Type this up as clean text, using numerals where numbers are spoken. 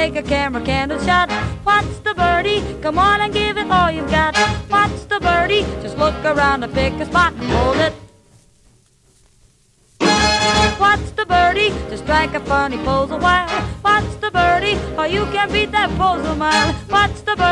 take a camera candle shot. Watch the birdie, come on and give it all you've got. Watch the birdie, just look around and pick a spot and hold it. Watch the birdie, just strike a funny pose a while. Watch the birdie, or you can beat that pose a mile. Watch the birdie.